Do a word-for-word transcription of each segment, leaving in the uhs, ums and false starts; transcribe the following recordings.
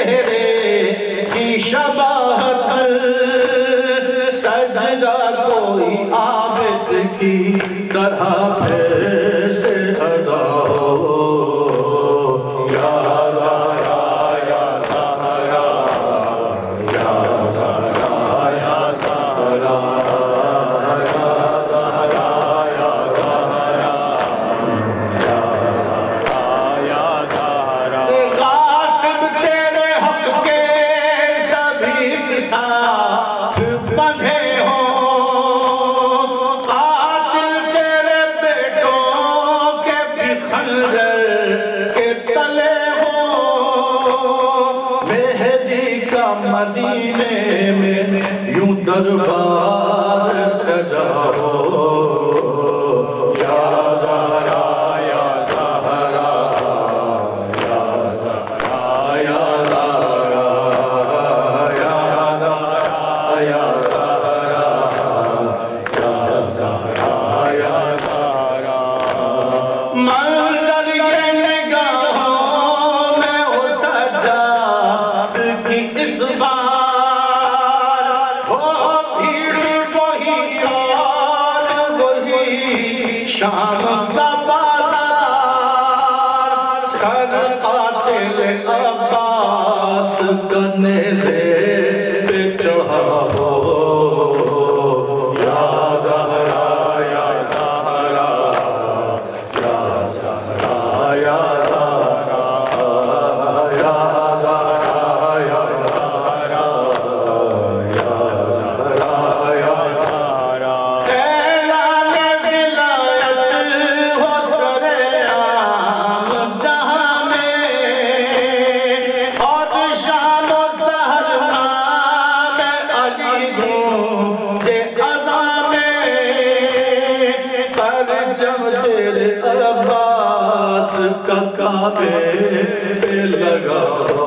چہرے کی شباہت سجدہ کوئی عابد کی طرح پھر سے ادا ہو یا زہرا یا زہرا یا زہرا یا زہرا یا زہرا یا زہرا یا زہرا غاصب تیرے حق کے سبھی ساتھ بندھے مدینے میں یوں دربار سجا ہو یا زہرا یا زہرا یا زہرا یا زہرا یا زہرا یا زہرا یا زہرا یا زہرا منظر یہ نگاہوں میں ہو سجاد کی اس بار ہو بھیڑ وہی اور وہی شام کا بازار سر قاتل عباس کا نیزے پہ چڑھا ہو یا زہرا یا زہرا یا زہرا یا زہرا یا زہرا یا زہرا یا زہرا یا زہرا اعلان ولایت ہو سر عام جہاں میں اور شام و سحر نام علی گونجے اذاں میں پرچم تیرے عباس کا کعبے پہ لگا ہو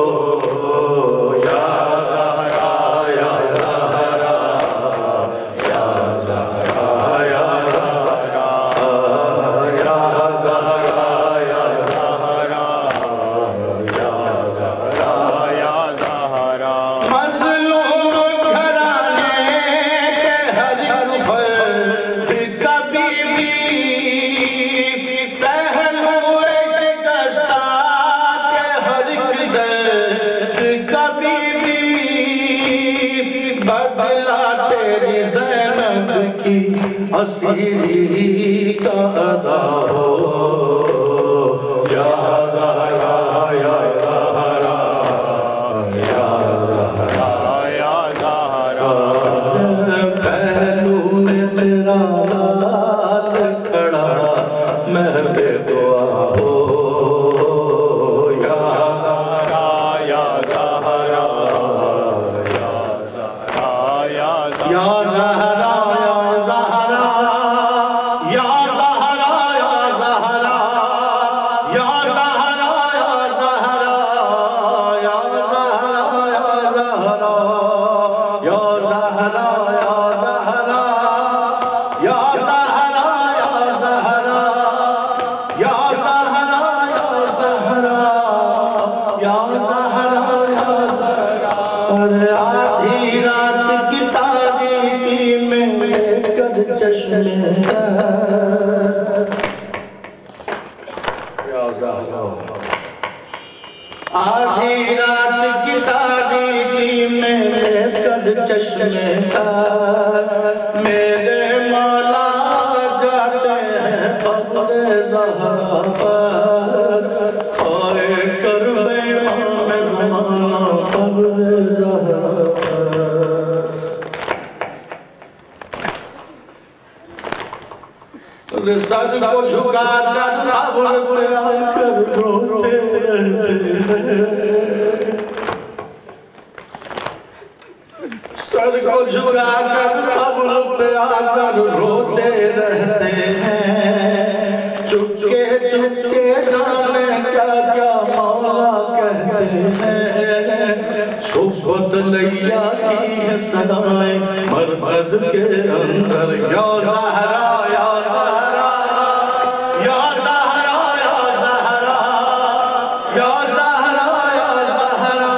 یا زہرا یا زہرا یا زہرا یا زہرا یا زہرا یا زہرا یا زہرا یا زہرا مظلوم گھرانے کے ہر ایک فرد کبھی بھی پہلو ایسے کستا کہ ہر ایک درد کبھی بھی بدلا تیری زینب کی اسیری کا ادا ہو یا زہرا یا زہرا یا زہرا یا زہرا پہلو میں تیرا لال کھڑا محب دعا ہو یا زہرا یا زہرا یا زہرا یا زہرا یا زہرا یا زہرا یا زہرا یا زہرا یا زہرا یا زہرا یا زہرا یا زہرا یا زہرا یا زہرا یا زہرا یا زہرا یا زہرا یا زہرا اور آدھی رات کی تاریکی میں کر چشم یا زہرا آدھی رات کی تاریکی میں کر چشم میرے مولا جاتے ہیں قبر زہرا پر خواہ کرب امام زمانہ قبر زہرا پر سر کو جھکا کر قبر پہ آ کر روتے رہتے ہیں سر کو جھکا کر قبر پہ آ کر روتے رہتے ہیں چپ کے چپ کے جانے کیا کیا مولا کہتے ہیں صبح لیا کی ہے صدائیں مربد کے اندر یا زہرا یا زہرا یا زہرا یا زہرا یا زہرا یا زہرا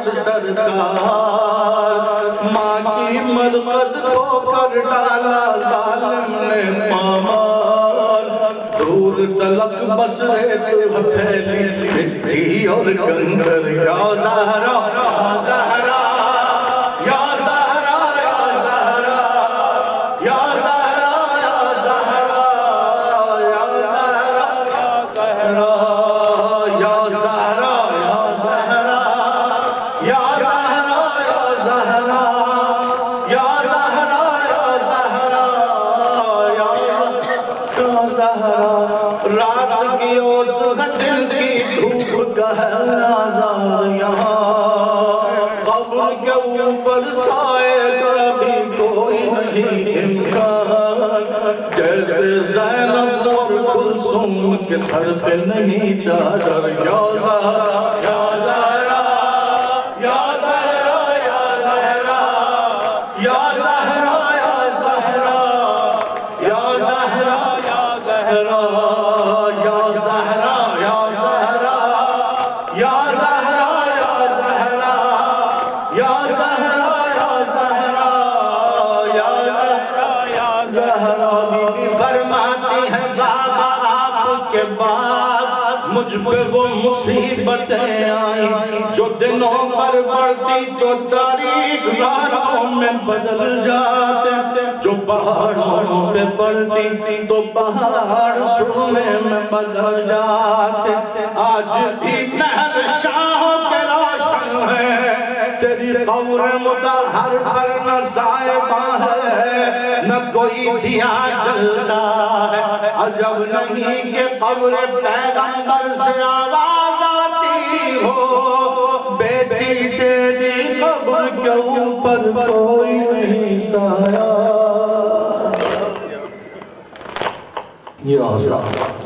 عاشق سرکار، ماں کی مرقد کو کر ڈالا ظالم نے پامال، دور تلک بس ریت پھیلی مٹی اور کنکر، یا زہرا یا زہرا یا زہرا یا زہرا یا زہرا یا زہرا یا زہرا یا زہرا یا زہرا یا زہرا یا زہرا یا زہرا رات کی اس دن کی دھوپ گہرا زار یہاں، قبر کے اوپر سائے کبھی کوئی نہیں امکان، جیسے زینب اور کلثوم کے سر پہ نہیں چادر، یا زہرا یا زہرا یا زہرا یا زہرا یا زہرا یا زہرا یا زہرا یا زہرا یا زہرا یا زہرا یا زہرا یا زہرا یا زہرا یا زہرا یا زہرا یا زہرا بی بی فرماتی ہے بابا آپ کے بعد مجھ پہ وہ مصیبتیں آئیں جو دنوں پر بڑھتی تو تاریخ راتوں میں بدل جاتے، جو پہاڑوں پہ بڑھتی تو پہاڑ سونے میں بدل جاتے، آج بھی محل شاہوں کے روشن ہے، تیری قبر مطہر پر نہ صاحبہ ہے نہ کوئی دیا جلتا ہے، عجب نہیں کہ قبر پیغمبر سے آواز آتی ہو، بیٹی تیری قبر کے اوپر کوئی نہیں سایہ، یا اللہ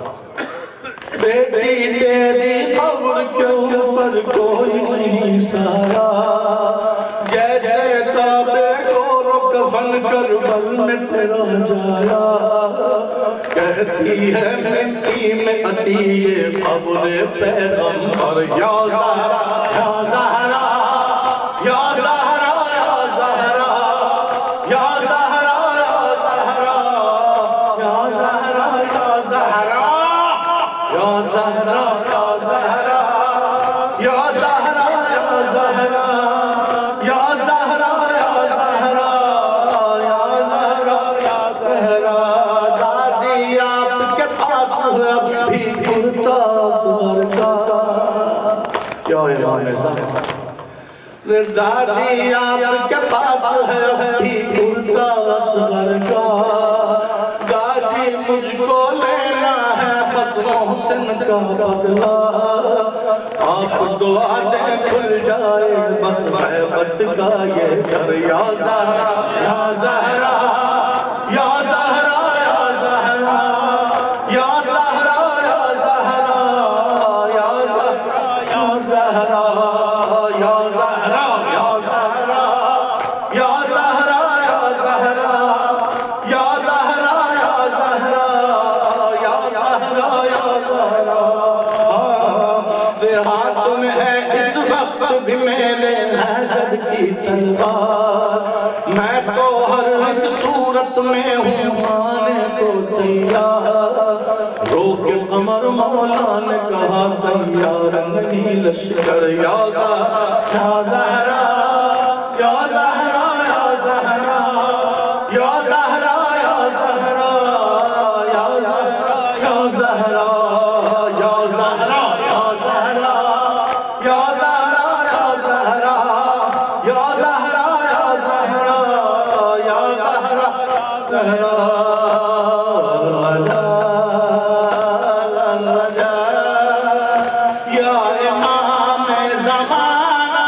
بیٹی تیری قبر کے اوپر کوئی نہیں سایہ، جیسے تابے کو کفن کربل میں تیرا جایا، کہتی ہے مٹی میں اٹی یہ قبر پیغمبر، یا زہرا یا زہرا یا زہرا یا زہرا یا زہرا یا زہرا یا زہرا یا زہرا یا زہرا یا زہرا یا زہرا یا زہرا یا زہرا یا زہرا یا زہرا یا زہرا دادی آپ کے پاس اب بھی کرتا سور کا، کیا امام زمان دادی آپ کے پاس ہے بھی کرتا سور کا، دادی مجھ کو لینا ہے بس محسن کا بدلہ، آپ دعا دیں کھل جائے بس محبت کا یہ گھر، یا زہرا یا زہرا یا زہرا یا زہرا یا زہرا یا زہرا یا زہرا یا زہرا یا زہرا یا زہرا یا زہرا یا زہرا یا زہرا یا زہرا یا زہرا یا زہرا، ہاتھ میں ہے اس وقت بھی میرے حیدر کی تلوار، میں تو ہر ایک صورت میں ہوں مانے کو تیار، روک قمر مولا نے کہا تیار نہیں لشکر، یا زہرا یا زہرا یا زہرا یا زہرا یا زہرا یا زہرا یا زہرا یا زہرا یا زہرا یا زہرا یا زہرا یا زہرا یا زہرا یا زہرا زہرا یا امام زمانہ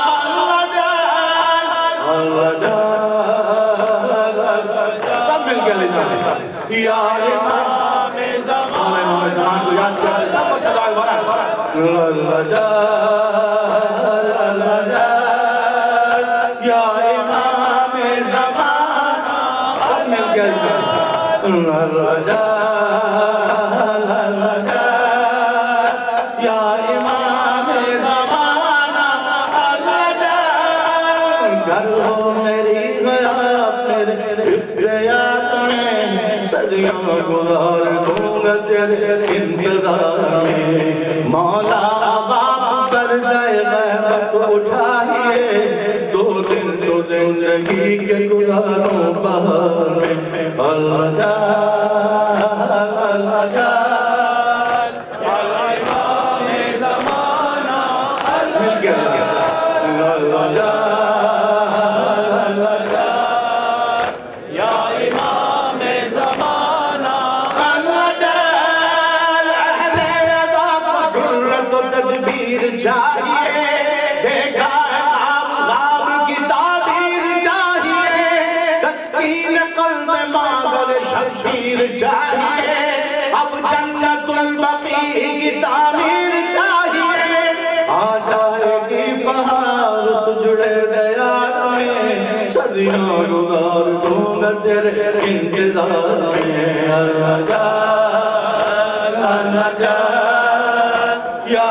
سب مل کے لے جانے، یا امام زمان، امام زمان کو یاد کرتے سب کو صدای بڑا یا امام زمان، سب مل کے لے جانے، یا امام زمانہ اللہ صدیاں گزار دوں گا تیرے انتظار میں مولا باپ پردہ غیبت اٹھائیے دو دن تو زندگی کے گزاروں بہار میں اللہ جال اللہ جال امام زمانہ مل گیا اللہ جال چاہیے دیکھا ہے خواب خواب کی تعبیر چاہیے تسکین قلب مادر شبیر چاہیے اب جنت البقیع کی تعمیر چاہیے آ جائے گی بہار سجڑے دیار میں صدیاں گزار دوں گا تیرے انتظار میں اللہ جال اللہ جال یا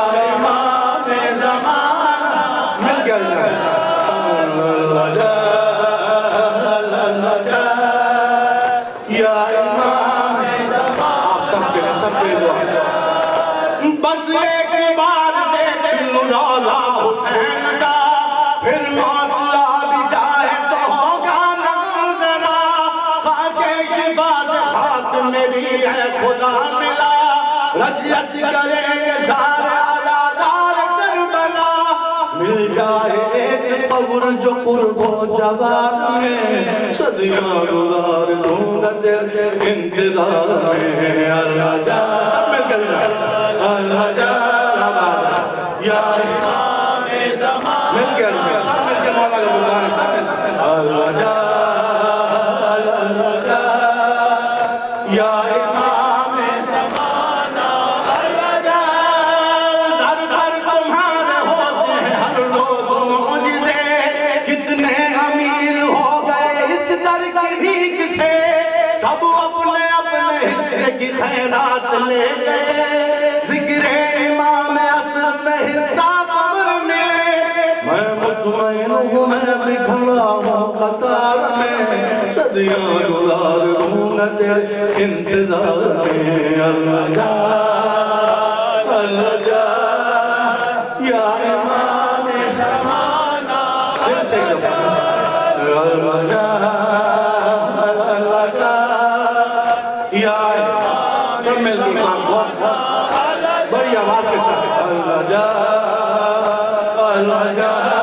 بس ایک بار دیکھ لوں روضہ حسین کا پھر موت بھی جائے تو ہوگا نہ ذرا خاک شفا سے خاک میری ہے خدا ملا رجعت کریں گے سارے آزادار کربلا مل جائے ایک قبر جو قرب و جوار میں صدیاں گزار دوں گا تیرے انتظار میں اللہ جال سب مل کر اللہ جال آباد یا امام زمان مل گیا سب مل کے مولا کا بکار سب مل سب اللہ جال اللہ جال یا امام زمان اللہ جال در در تمہارے ہوتے ہیں ہر روز معجزے کتنے امیر ہو گئے اس در کی بھیک سے سب اپنے اپنے حصے کی خیرات لے گئے ذکر امام اصل میں حصہ قبر ملے میں مطمئن ہوں میں بھی کھڑا ہوں قطار میں صدیاں گزار دوں گا تیرے انتظار میں اللہ جال اللہ جال یا امام زمانہ دل سے اللہ جال اللہ جال یا سب میں دکھان بہت بہت بڑی آواز کے ساتھ اللہ جال اللہ جال